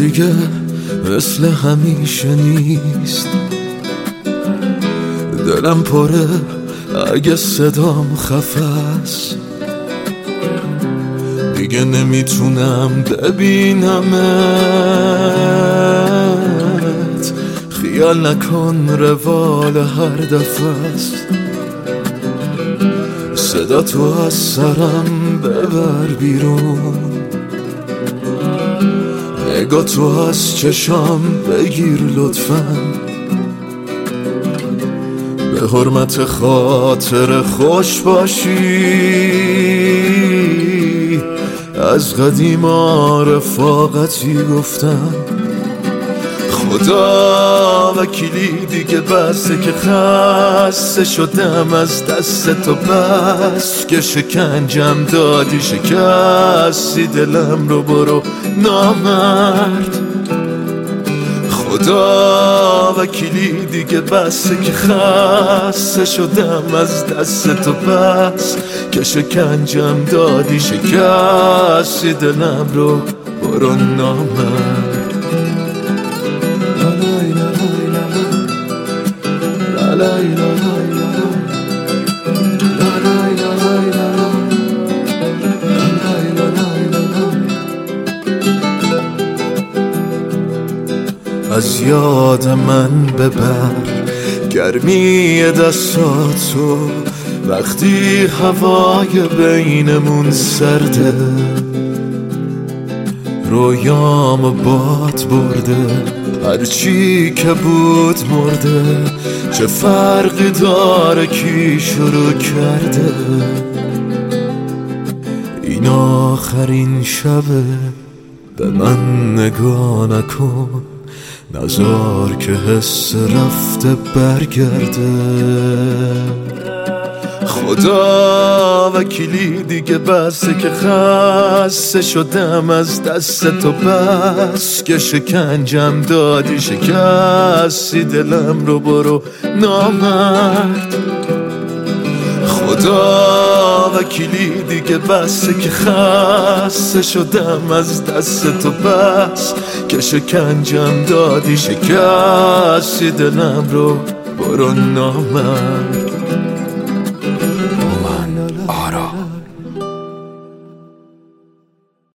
دیگه مثل همیشه نیست. دلم پره اگه صدام خفست، دیگه نمیتونم ببینمت. خیال نکن روال هر دفعه است، صدا تو از سرم ببر بیرون. نگاه تو از چشام بگیر لطفاً، به حرمت خاطر خوش باشی. از قدیما رفاقتی گفتن، خدا وکیلی دیگه بسه که خسته شدم از دست تو. بس که شکنجم دادی، شکستی دلم رو، برو نامرد. خدا وکیلی دیگه بسه که خسته شدم از دست تو. بس که شکنجم دادی، شکستی دلم رو، برو نامرد. از یاد من ببر گرمی دستاتو، وقتی هوای بینمون سرده. رویام باد برده، هرچی که بود مرده. چه فرقی داره کی شروع کرده؟ این آخرین شبه، به من نگاه نکن. نزار که حس رفته برگرده. خدا وکیلی دیگه بسه که خسته شدم از دست تو. بس که شکنجم دادی، شکستی دلم رو، برو نامرد. خدا وکیلی دیگه بسه که خسته شدم از دست تو. بس که شکنجم دادی، شکستی دلم رو، برو نامرد.